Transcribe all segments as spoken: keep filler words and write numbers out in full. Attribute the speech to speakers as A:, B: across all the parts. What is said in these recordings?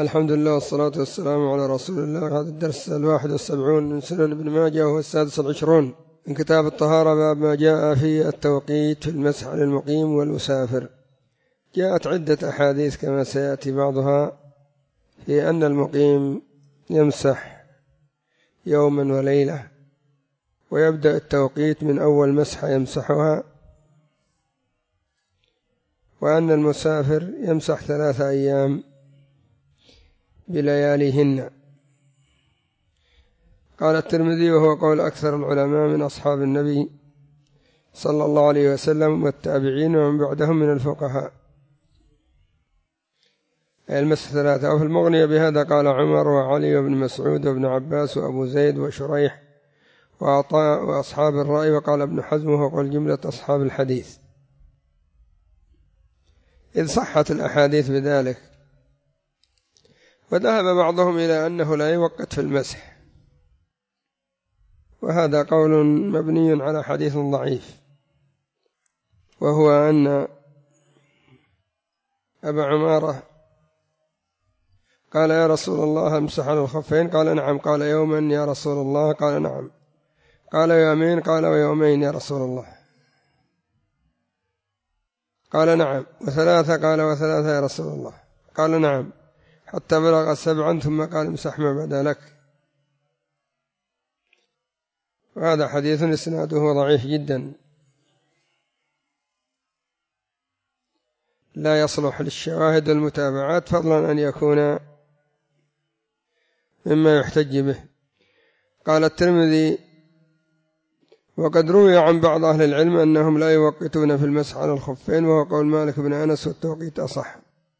A: الحمد لله والصلاة والسلام على رسول الله. هذا الدرس الواحد والسبعون من سنن ابن ماجه وهو السادس والعشرون من كتاب الطهارة، باب ما جاء في التوقيت في المسح على المقيم والمسافر. جاءت عدة أحاديث كما سيأتي بعضها في أن المقيم يمسح يوما وليلة، ويبدأ التوقيت من أول مسحة يمسحها، وأن المسافر يمسح ثلاثة أيام بلياليهن. قال الترمذي: وهو قول أكثر العلماء من أصحاب النبي صلى الله عليه وسلم والتابعين ومن بعدهم من الفقهاء، المسح ثلاثة. وفي المغني بهذا قال عمر وعلي وابن مسعود وابن عباس وأبو زيد وشريح وعطاء وأصحاب الرأي، وقال ابن حزم وهو قول جملة أصحاب الحديث، إذ صحت الأحاديث بذلك. وذهب بعضهم إلى أنه لا يوقت في المسح، وهذا قول مبني على حديث ضعيف، وهو أن أبا عمارة قال: يا رسول الله امسح على الخفين؟ قال: نعم. قال: يوما يا رسول الله؟ قال: نعم. قال: يومين؟ قال: ويومين يا رسول الله؟ قال: نعم. وثلاثة؟ قال: وثلاثة يا رسول الله؟ قال: نعم. حتى بلغ سبعا ثم قال: امسح ما بدا لك. وهذا حديث إسناده ضعيف جدا، لا يصلح للشواهد والمتابعات، فضلا أن يكون مما يحتج به. قال الترمذي: وقد روي عن بعض أهل العلم أنهم لا يوقتون في المسح على الخفين، وهو قول مالك بن أنس، والتوقيت أصح.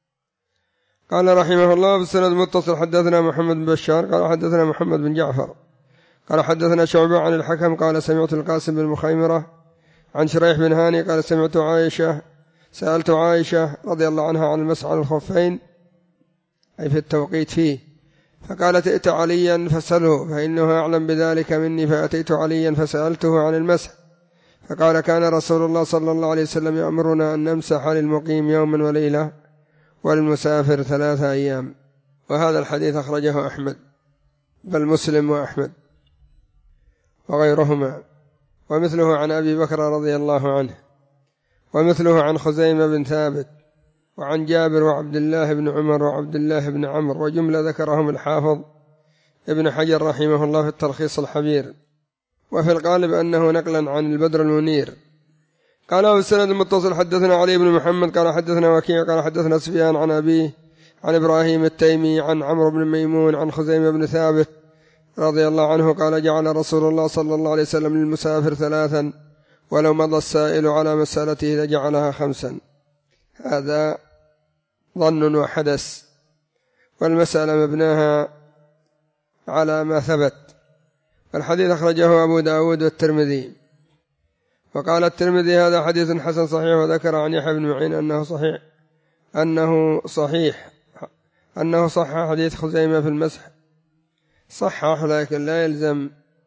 A: قال رحمه الله: بالسند المتصل حدثنا محمد بن بشار قال حدثنا محمد بن جعفر قال حدثنا شعبة عن الحكم قال سمعت القاسم بن مخيمرة عن شريح بن هاني قال سمعت عائشة سألت عائشة رضي الله عنها عن المسح على الخفين، أي في التوقيت فيه، فقالت: ائت عليا فسأله فإنه أعلم بذلك مني، فأتيت عليا فسألته عن المسح، فقال: كان رسول الله صلى الله عليه وسلم يأمرنا أن نمسح للمقيم يوما وليلة والمسافر ثلاثة أيام. وهذا الحديث أخرجه أحمد، بل مسلم وأحمد وغيرهما، ومثله عن أبي بكر رضي الله عنه، ومثله عن خزيمة بن ثابت، وعن جابر وعبد الله بن عمر وعبد الله بن عمرو، وجملة ذكرهم الحافظ ابن حجر رحمه الله في التلخيص الحبير، وفي الغالب أنه نقلا عن البدر المنير. قال: والسند المتصل حدثنا علي بن محمد قال حدثنا وكيع قال حدثنا سفيان عن أبيه عن إبراهيم التيمي عن عمرو بن ميمون عن خزيمة بن ثابت رضي الله عنه قال: جعل رسول الله صلى الله عليه وسلم للمسافر ثلاثا، ولو مضى السائل على مسألته لجعلها خمسا. هذا ظن وحدث، والمسألة مبناها على ما ثبت. الحديث أخرجه أبو داود والترمذي. وقال الترمذي: هذا حديث حسن صحيح. وذكر عن يحيى بن معين أنه صحيح أنه صحيح أنه صح حديث خزيمة في المسح، صحح، لكن لا يلزم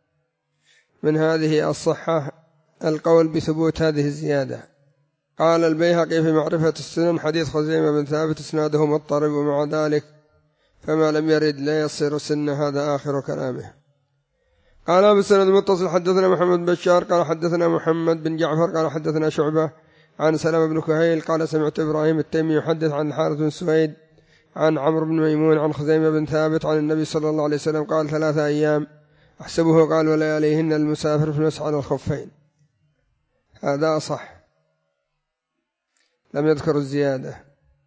A: من هذه الصحة القول بثبوت هذه الزيادة. قال البيهقي في معرفة السنن: حديث خزيمة بن ثابت اسناده مضطرب، ومع ذلك فما لم يرد لا يصير سن. هذا آخر كلامه. قال: بالسند المتصل حدثنا محمد بن بشار قال حدثنا محمد بن جعفر قال حدثنا شعبة عن سلمة بن كهيل قال سمعت إبراهيم التيمي يحدث عن الحارث بن سويد عن عمرو بن ميمون عن خزيمة بن ثابت عن النبي صلى الله عليه وسلم قال: ثلاثة أيام أحسبه قال: ولياليهن المسافر في المسح على الخفين. هذا صح، لم يذكر الزيادة.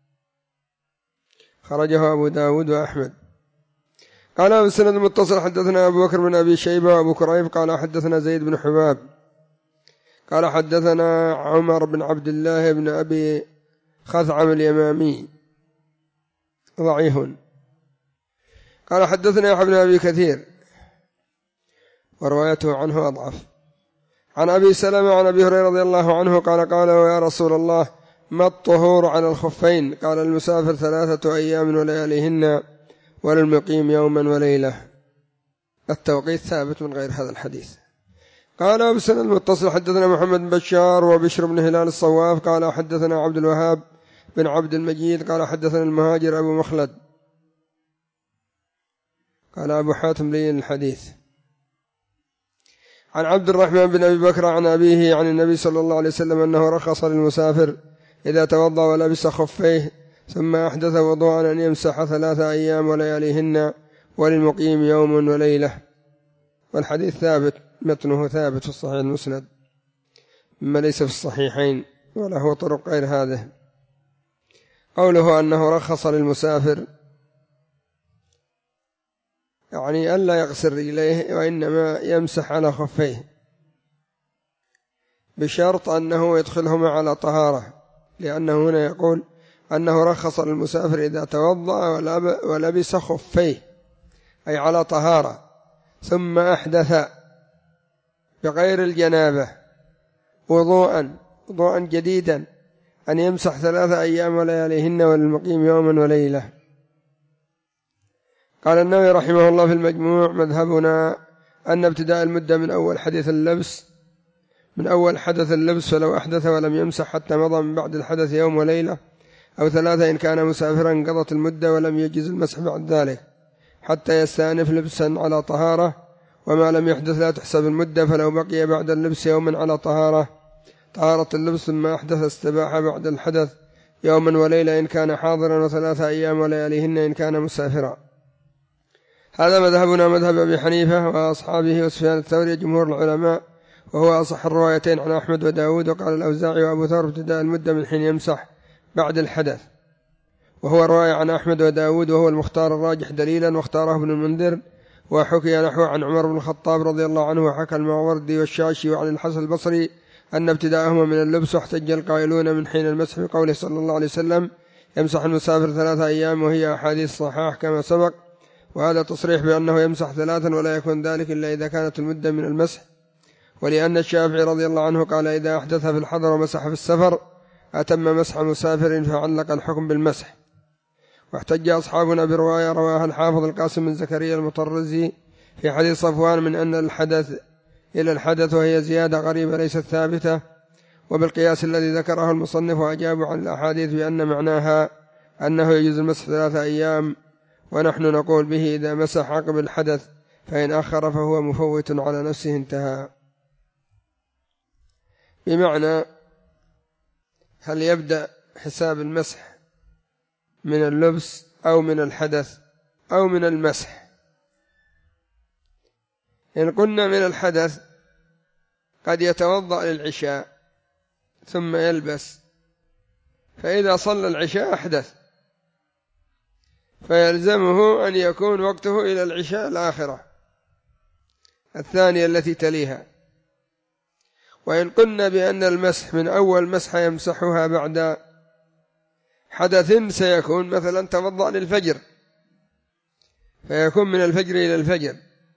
A: خرجه أبو داود وأحمد. قال: بالسند المتصل حدثنا أبو بكر بن أبي شيبة وأبو كريب قال حدثنا زيد بن حباب قال حدثنا عمر بن عبد الله بن أبي خثعم اليمامي ضعيف. قال حدثنا يحيى بن أبي كثير وروايته عنه أضعف. عن أبي سلمة عن أبي هريرة رضي الله عنه قال: قال: يا رسول الله ما الطهور على الخفين؟ قال: المسافر ثلاثة أيام ولياليهن، وللمقيم يوما وليلة. التوقيت ثابت من غير هذا الحديث. قال: بسند المتصل حدثنا محمد بن بشار وبشر بن هلال الصواف قال حدثنا عبد الوهاب بن عبد المجيد قال حدثنا المهاجر أبو مخلد قال أبو حاتم لين الحديث. عن عبد الرحمن بن أبي بكر عن أبيه عن النبي صلى الله عليه وسلم أنه رخص للمسافر إذا توضأ ولبس خفيه ثم أحدث وضوءا أن يمسح ثلاثة أيام ولياليهن وللمقيم يوم وليلة. والحديث ثابت، متنه ثابت في الصحيح المسند مما ليس في الصحيحين وله طرق غير هذه. قوله أنه رخص للمسافر يعني ألا يغسل رجليه وإنما يمسح على خفيه بشرط أنه يدخلهما على طهارة، لأنه هنا يقول أنه رخص للمسافر إذا توضأ ولبس خفيه أي على طهارة ثم أحدث بغير الجنابة وضوءا وضوءا جديدا أن يمسح ثلاثة أيام ولياليهن وللمقيم يوما وليلة. قال النووي رحمه الله في المجموع: مذهبنا أن ابتداء المدة من أول حدث اللبس من أول حدث اللبس، فلو أحدث ولم يمسح حتى مضى من بعد الحدث يوم وليلة أو ثلاثة إن كان مسافرا انقضت المدة ولم يجز المسح بعد ذلك حتى يستأنف لبسا على طهارة، وما لم يحدث لا تحسب المدة، فلو بقي بعد اللبس يوما على طهارة طهارة اللبس ثم أحدث استباح بعد الحدث يوما وليلة إن كان حاضرا وثلاثة أيام ولياليهن إن كان مسافرا. هذا مذهبنا مذهب أبي حنيفة وأصحابه وسفيان الثوري جمهور العلماء، وهو أصح الروايتين عن أحمد وداود. وقال الأوزاعي وأبو ثور ابتداء المدة من حين يمسح بعد الحدث، وهو رواية عن أحمد وداود وهو المختار الراجح دليلا، واختاره ابن المنذر وحكي نحو عن عمر بن الخطاب رضي الله عنه، وحكى الماوردي والشاشي وعن الحسن البصري أن ابتداءهما من اللبس، واحتج القائلون من حين المسح بقوله صلى الله عليه وسلم يمسح المسافر ثلاثة أيام، وهي أحاديث صحاح كما سبق، وهذا تصريح بأنه يمسح ثلاثا ولا يكون ذلك إلا إذا كانت المدة من المسح. ولأن الشافعي رضي الله عنه قال إذا أحدث في الحضر ومسح في السفر أتم مسح مسافر فعلق الحكم بالمسح. واحتج أصحابنا برواية رواها الحافظ القاسم بن زكريا المطرزي في حديث صفوان من أن الحدث إلى الحدث، وهي زيادة غريبة ليست ثابتة، وبالقياس الذي ذكره المصنف وأجابوا عن الأحاديث بأن معناها أنه يجوز المسح ثلاثة أيام، ونحن نقول به إذا مسح عقب الحدث، فإن أخر فهو مفوت على نفسه. انتهى. بمعنى هل يبدأ حساب المسح من اللبس أو من الحدث أو من المسح؟ إن قلنا من الحدث قد يتوضأ للعشاء ثم يلبس، فإذا صلى العشاء أحدث، فيلزمه أن يكون وقته إلى العشاء الآخرة الثانية التي تليها. وإن قلنا بأن المسح من أول مسحة يمسحها بعد حدث سيكون مثلا توضأ للفجر، فيكون من الفجر إلى الفجر.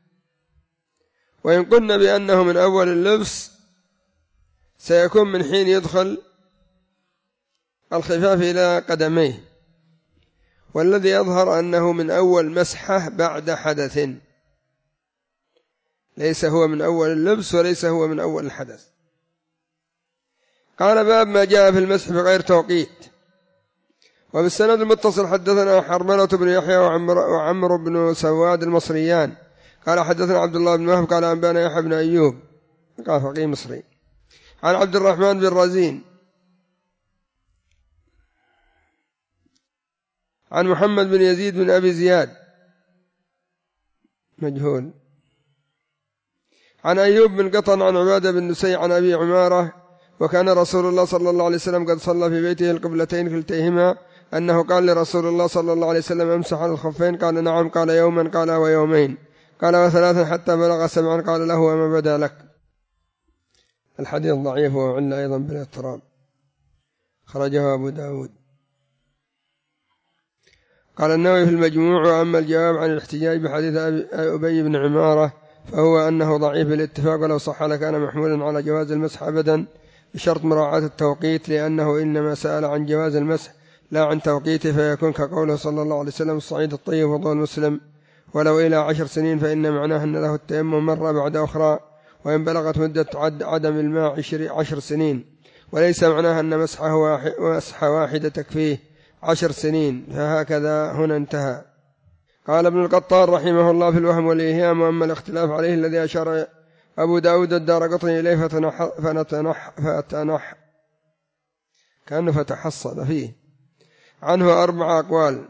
A: وإن قلنا بأنه من أول اللبس سيكون من حين يدخل الخفاف إلى قدميه، والذي يظهر أنه من أول مسحة بعد حدث، ليس هو من أول اللبس وليس هو من أول الحدث. قال باب ما جاء في المسح بغير توقيت. وبالسند المتصل حدثنا حرملة بن يحيى وعمر, وعمر بن سواد المصريان قال حدثنا عبد الله بن وهب قال أنبانا يحيى بن أيوب قال فقيه مصري عن عبد الرحمن بن رزين عن محمد بن يزيد بن أبي زياد مجهول عن أيوب بن قطن عن عبادة بن نسي عن أبي عمارة وكان رسول الله صلى الله عليه وسلم قد صلى في بيته القبلتين كلتيهما أنه قال لرسول الله صلى الله عليه وسلم امسح على الخفين قال نعم قال يوما قال ويومين قال وثلاثا حتى بلغ سبعا قال له وما بدا لك. الحديث ضعيف وعل أيضا بالاضطراب خرجه أبو داود. قال النووي في المجموع وأما الجواب عن الاحتجاج بحديث أبي بن عمارة فهو أنه ضعيف بالاتفاق ولو صح لكان محمولا على جواز المسح أبدا بشرط مراعاة التوقيت لأنه إنما سأل عن جواز المسح لا عن توقيته فيكون كقوله صلى الله عليه وسلم الصعيد الطيب وضوء المسلم ولو إلى عشر سنين فإن معناه أن له التيمم مرة بعد أخرى وإن بلغت مدة عدم الماء عشر سنين وليس معناه أن مسحة واحدة تكفيه عشر سنين فهكذا هنا انتهى. قال ابن القطان رحمه الله في الوهم والإيهام: وأما الاختلاف عليه الذي أشار أبو داود الدارقطني إليه فتنح فنتنح فتنح كأنه فتحصل فيه عنه أربع أقوال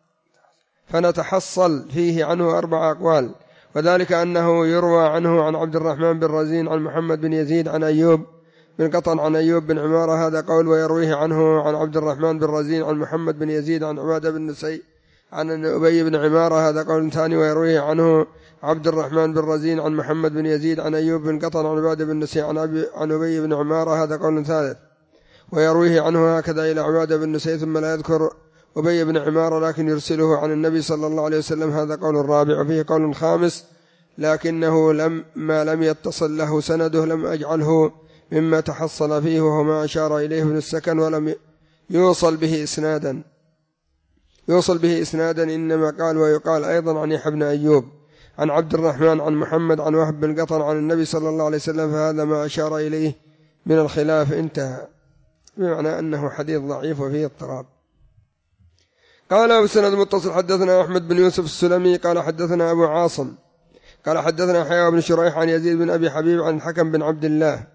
A: فنتحصل فيه عنه أربع أقوال وذلك أنه يروى عنه عن عبد الرحمن بن رزين عن محمد بن يزيد عن أيوب بن قطن عن أيوب بن عمارة، هذا قول، ويرويه عنه عن عبد الرحمن بن رزين عن محمد بن يزيد عن عبادة بن نسي عن أبي بن عمارة، هذا قول ثاني، ويرويه عنه عبد الرحمن بن رزين عن محمد بن يزيد عن أيوب بن قطن عن عبادة بن نسي عن أبي عن أبي بن عمارة، هذا قول ثالث، ويرويه عنه هكذا إلى عبادة بن نسي ثم لا يذكر أبي بن عمارة لكن يرسله عن النبي صلى الله عليه وسلم، هذا قول الرابع. وفيه قول خامس لكنه لم ما لم يتصل له سنده لم أجعله مما تحصل فيه، وهو ما أشار إليه ابن السكن، ولم يوصل به إسنادا يوصل به إسنادا إنما قال ويقال أيضا عن يحيى بن أيوب عن عبد الرحمن عن محمد عن وهب بن قطن عن النبي صلى الله عليه وسلم، فهذا ما أشار إليه من الخلاف، انتهى، بمعنى أنه حديث ضعيف وفيه اضطراب. قال بسند متصل حدثنا أحمد بن يوسف السلمي قال حدثنا أبو عاصم قال حدثنا حيوى بن شريح عن يزيد بن أبي حبيب عن الحكم بن عبد الله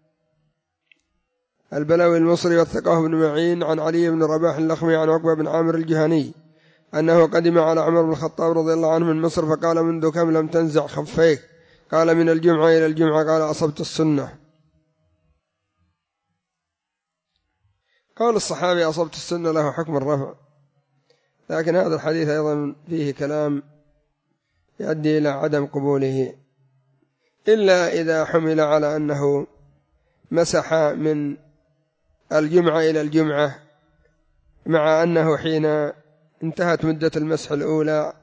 A: البلوي المصري والثقاه بن معين عن علي بن رباح اللخمي عن عقبة بن عامر الجهني أنه قدم على عمر بن الخطاب رضي الله عنه من مصر فقال: منذ كم لم تنزع خفيك؟ قال: من الجمعة إلى الجمعة. قال: أصبت السنة. قال الصحابي: أصبت السنة له حكم الرفع، لكن هذا الحديث أيضا فيه كلام يؤدي إلى عدم قبوله، إلا إذا حمل على أنه مسح من الجمعة إلى الجمعة، مع أنه حين انتهت مدة المسح الأولى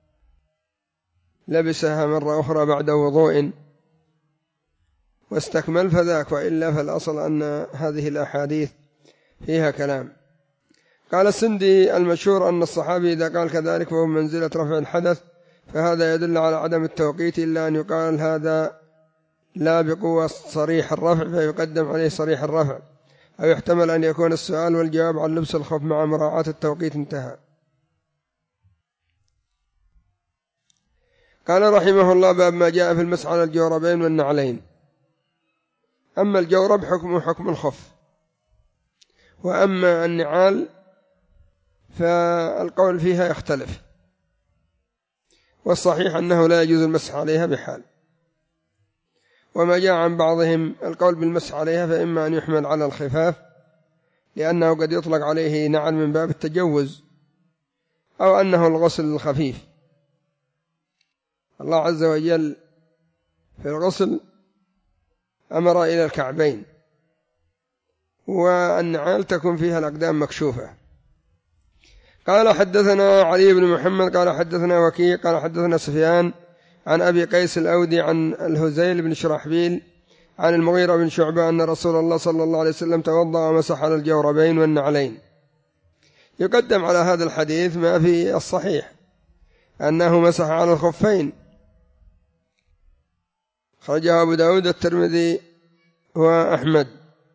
A: لبسها مرة أخرى بعد وضوء واستكمل فذاك، وإلا فالأصل أن هذه الأحاديث فيها كلام. قال السندي: المشهور أن الصحابي إذا قال كذلك فهو منزلة رفع الحدث، فهذا يدل على عدم التوقيت، إلا أن يقال هذا لا بقوة صريح الرفع فيقدم عليه صريح الرفع، أو يحتمل أن يكون السؤال والجواب عن لبس الخف مع مراعاة التوقيت، انتهى. قال رحمه الله: باب ما جاء في المسح على الجوربين والنعلين. أما الجورب حكمه حكم الخف، وأما النعال فالقول فيها يختلف، والصحيح أنه لا يجوز المسح عليها بحال. وما جاء عن بعضهم القول بالمسح عليها فإما أن يحمل على الخفاف لأنه قد يطلق عليه نعل من باب التجوز، أو أنه الغسل الخفيف. الله عز وجل في الغسل أمر إلى الكعبين، والنعال تكون فيها الأقدام مكشوفة. قال حدثنا علي بن محمد قال حدثنا وكيع قال حدثنا سفيان عن أبي قيس الأودي عن الهزيل بن شرحبيل عن المغيرة بن شعبة أن رسول الله صلى الله عليه وسلم توضأ ومسح على الجوربين والنعلين. يقدم على هذا الحديث ما في الصحيح أنه مسح على الخفين، خرجه أبو داود الترمذي وأحمد،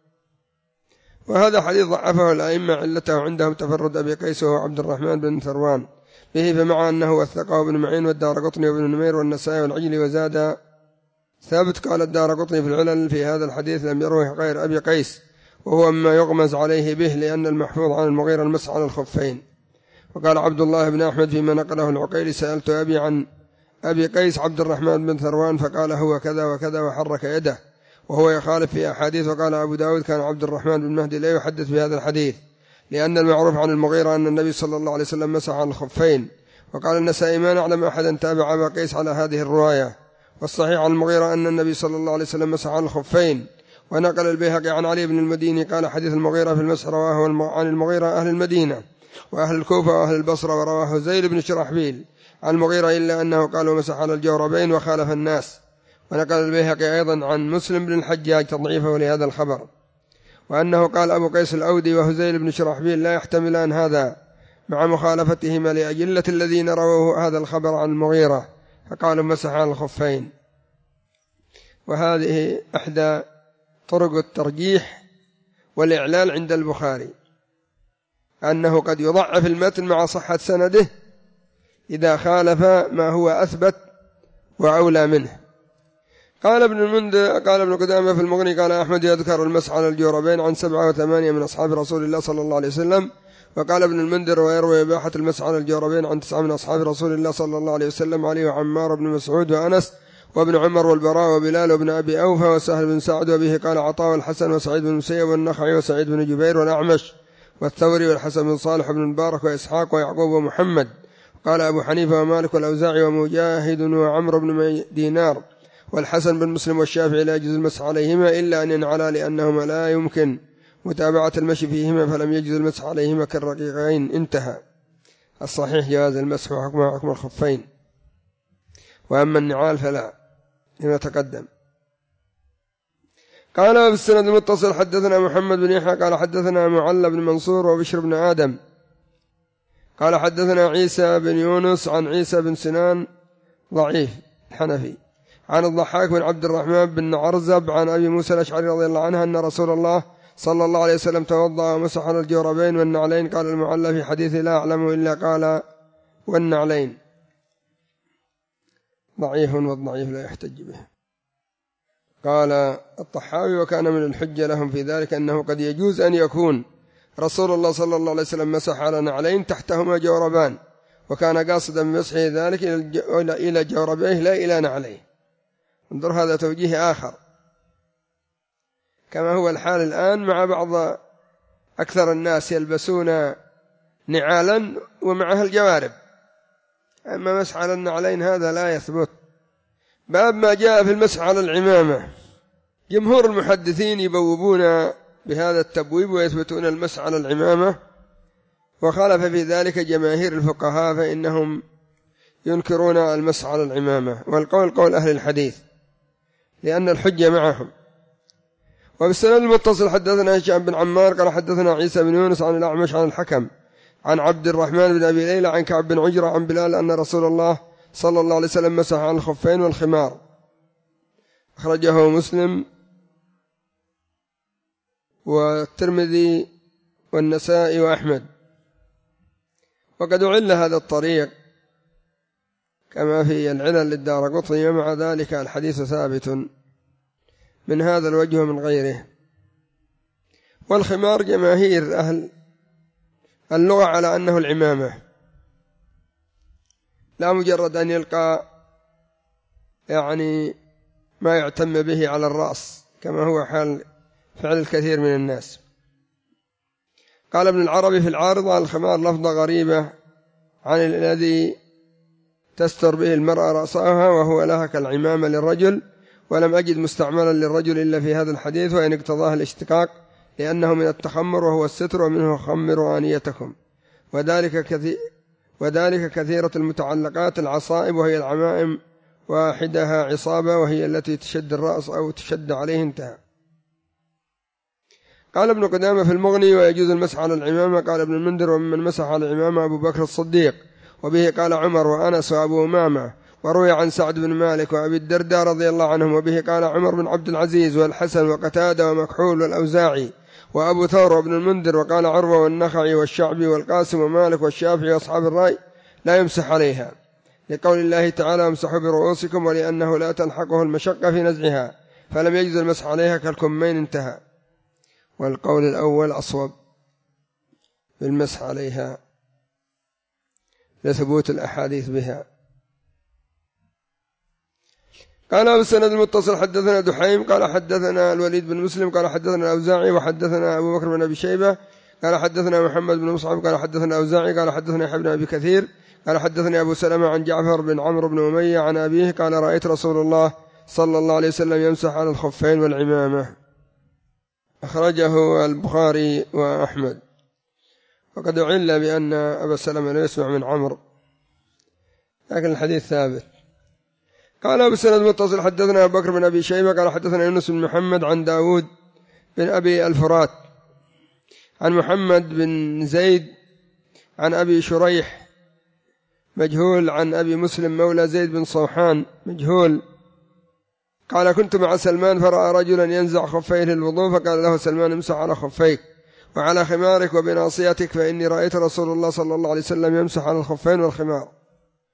A: وهذا حديث ضعفه الأئمة، علته عندهم تفرد أبي قيس وهو عبد الرحمن بن ثروان به، فمع أنه وثقه ابن معين والدارقطني وابن نمير والنسائي والعجلي وزاد ثابت. قال الدارقطني في العلل: في هذا الحديث لم يروه غير أبي قيس، وهو ما يغمز عليه به، لأن المحفوظ عن المغيرة المسح على الخفين. وقال عبد الله بن أحمد فيما نقله العقيلي: سألت أبي عن أبي قيس عبد الرحمن بن ثروان فقال هو كذا وكذا وحرك يده، وهو يخالف في أحاديث. وقال أبو داود: كان عبد الرحمن بن مهدي لا يحدث بهذا الحديث، لأن المعروف عن المغيرة أن النبي صلى الله عليه وسلم مسح على الخفين. وقال النسائي: ما نعلم أحدا تابع أبا قيس على هذه الرواية، والصحيح عن المغيرة أن النبي صلى الله عليه وسلم مسح على الخفين. ونقل البيهقي عن علي بن المديني قال: حديث المغيرة في المسح رواه عن المغيرة أهل المدينة وأهل الكوفة وأهل البصرة، ورواه زيد بن شرحبيل عن المغيرة، إلا أنه قال ومسح على الجوربين وخالف الناس. ونقل البيهقي أيضا عن مسلم بن الحجاج تضعيفه لهذا الخبر، وأنه قال أبو قيس الأودي وهزيل بن شرحبيل لا يحتملان هذا، مع مخالفتهما لأجلة الذين رووا هذا الخبر عن المغيرة فقالوا مسح على الخفين. وهذه إحدى طرق الترجيح والإعلال عند البخاري، أنه قد يضعف المتن مع صحة سنده إذا خالف ما هو أثبت وأولى منه. قال ابن المنذر قال ابن قدامة في المغني قال أحمد يذكر المسح على الجوربين عن سبعة وثمانية من أصحاب رسول الله صلى الله عليه وسلم. وقال ابن المنذر ويروي إباحة المسح على الجوربين عن تسعة من أصحاب رسول الله صلى الله عليه وسلم علي وعمار بن مسعود وأنس وابن عمر والبراء وبلال وابن أبي أوفى وسهل بن سعد. وبه قال عطاء والحسن وسعيد بن مسيب والنخعي وسعيد بن جبير والأعمش والثوري والحسن بن صالح بن المبارك وإسحاق ويعقوب ومحمد. قال أبو حنيفة ومالك والأوزاعي ومجاهد وعمر بن دينار والحسن بن مسلم والشافعي لا يجوز المسح عليهما إلا أن ينعلا لأنهما لا يمكن متابعة المشي فيهما فلم يجوز المسح عليهما كالرقيقين. انتهى. الصحيح جواز المسح وحكمها حكم الخفين، وأما النعال فلا لما تقدم. قال بالسند المتصل حدثنا محمد بن يحيى قال حدثنا معل بن منصور وبشر بن آدم قال حدثنا عيسى بن يونس عن عيسى بن سنان ضعيف الحنفي عن الضحاك بن عبد الرحمن بن عرزب عن أبي موسى الأشعري رضي الله عنه أن رسول الله صلى الله عليه وسلم توضأ ومسح على الجوربين والنعلين. قال المعلى في حديث لا أعلم إلا قال والنعلين. ضعيف والضعيف لا يحتج به. قال الطحاوي وكان من الحجة لهم في ذلك أنه قد يجوز أن يكون رسول الله صلى الله عليه وسلم مسح على نعلين تحتهما جوربان وكان قاصدا بمسحه ذلك إلى جوربيه لا إلى نعليه. انظر هذا توجيه آخر كما هو الحال الآن مع بعض أكثر الناس يلبسون نعالا ومعها الجوارب، أما مسح على النعلين هذا لا يثبت. باب ما جاء في المسح على العمامة. جمهور المحدثين يبوبون بهذا التبويب ويثبتون المسح على العمامة، وخالف في ذلك جماهير الفقهاء فإنهم ينكرون المسح على العمامة، والقول قول أهل الحديث لأن الحجة معهم. وبالسند المتصل حدثنا هشام بن عمار قال حدثنا عيسى بن يونس عن الأعمش عن الحكم عن عبد الرحمن بن أبي ليلى عن كعب بن عجرة عن بلال أن رسول الله صلى الله عليه وسلم مسح على الخفين والخمار. أخرجه مسلم والترمذي والنسائي وأحمد. وقد عل هذا الطريق كما في العلل للدارقطني، ومع ذلك الحديث ثابت من هذا الوجه ومن غيره. والخمار جماهير أهل اللغة على أنه العمامة، لا مجرد أن يلقى يعني ما يعتم به على الرأس كما هو حال فعل الكثير من الناس. قال ابن العربي في العارضة الخمار لفظة غريبة عن الذي تستر به المرأة رأسها وهو لها كالعمامة للرجل، ولم أجد مستعملا للرجل إلا في هذا الحديث، وإن اقتضاه الاشتقاق لأنه من التخمر وهو الستر، ومنه خمروا آنيتكم. وذلك كثير وذلك كثيرة المتعلقات العصائب وهي العمائم، واحدها عصابة وهي التي تشد الرأس أو تشد عليه. انتهى. قال ابن قدامة في المغني ويجوز المسح على العمامة. قال ابن المنذر ومن مسح على العمامة أبو بكر الصديق، وبه قال عمر وأنس وأبو أمامة. وروي عن سعد بن مالك وأبي الدرداء رضي الله عنهم، وبه قال عمر بن عبد العزيز والحسن وقتادة ومكحول والأوزاعي وأبو ثور وابن المنذر. وقال عروة والنخعي والشعبي والقاسم ومالك والشافعي وأصحاب الرأي لا يمسح عليها، لقول الله تعالى امسحوا برؤوسكم، ولأنه لا تلحقه المشقة في نزعها فلم يجوز المسح عليها كالكمين. انتهى. والقول الأول أصوب بالمسح عليها لثبوت الأحاديث بها. قال بالسند المتصل حدثنا دحيم قال حدثنا الوليد بن مسلم قال حدثنا الأوزاعي وحدثنا أبو بكر بن أبي شيبة قال حدثنا محمد بن مصعب قال حدثنا الأوزاعي قال حدثنا يحيى بن أبي كثير قال حدثني أبو سلمة عن جعفر بن عمرو بن أمية عن أبيه قال رأيت رسول الله صلى الله عليه وسلم يمسح على الخفين والعمامة. أخرجه البخاري وأحمد. وقد عل بأن أبا سلمة لا يسمع من عمرو، لكن الحديث ثابت. قال أبو سند متصل حدثنا أبو بكر بن أبي شيبة قال حدثنا يونس بن محمد عن داود بن أبي الفرات عن محمد بن زيد عن أبي شريح مجهول عن أبي مسلم مولى زيد بن صوحان مجهول قال كنت مع سلمان فرأى رجلا ينزع خفيه للوضوء، فقال له سلمان امسح على خفيك وعلى خمارك وبناصيتك، فإني رأيت رسول الله صلى الله عليه وسلم يمسح على الخفين والخمار.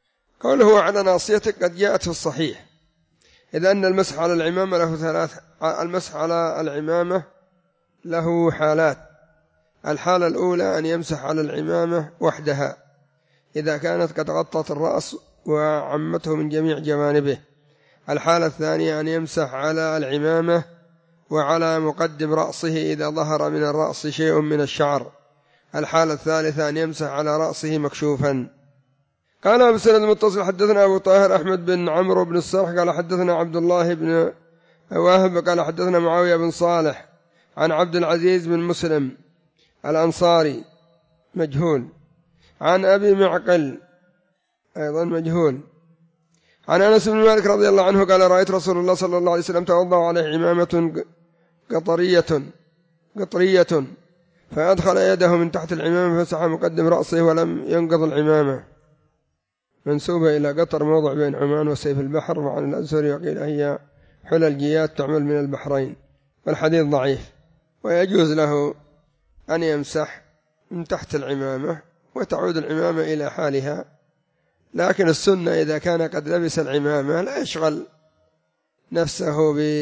A: قوله على ناصيتك قد جاءت في الصحيح، إذ أن المسح على العمامة له ثلاث المسح على العمامة له حالات. الحالة الأولى أن يمسح على العمامة وحدها إذا كانت قد غطت الرأس وعمته من جميع جوانبه. الحالة الثانية أن يمسح على العمامة وعلى مقدم رأسه إذا ظهر من الرأس شيء من الشعر. الحالة الثالثة أن يمسح على رأسه مكشوفا. قال بسند المتصل حدثنا أبو طاهر أحمد بن عمرو بن السرح قال حدثنا عبد الله بن واهب قال حدثنا معاوية بن صالح عن عبد العزيز بن مسلم الأنصاري مجهول، عن أبي معقل أيضا مجهول، عن أنس بن مالك رضي الله عنه قال رأيت رسول الله صلى الله عليه وسلم توضأ عليه عمامة قطرية قطرية فأدخل يده من تحت العمامة فسح مقدم رأسه ولم ينقض العمامة. منسوبة إلى قطر موضع بين عمان وسيف البحر، وعن الأزهري وقيل هي حلى الجيات تعمل من البحرين، والحديث ضعيف. ويجوز له أن يمسح من تحت العمامة وتعود العمامة إلى حالها، لكن السنة إذا كان قد لبس العمامة لا يشغل نفسه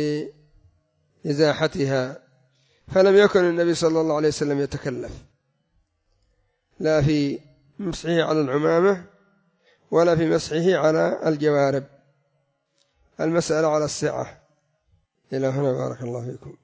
A: بإزاحتها. فلم يكن النبي صلى الله عليه وسلم يتكلف لا في مسحه على العمامة ولا في مسحه على الجوارب، المسألة على السعة. إلى هنا بارك الله فيكم.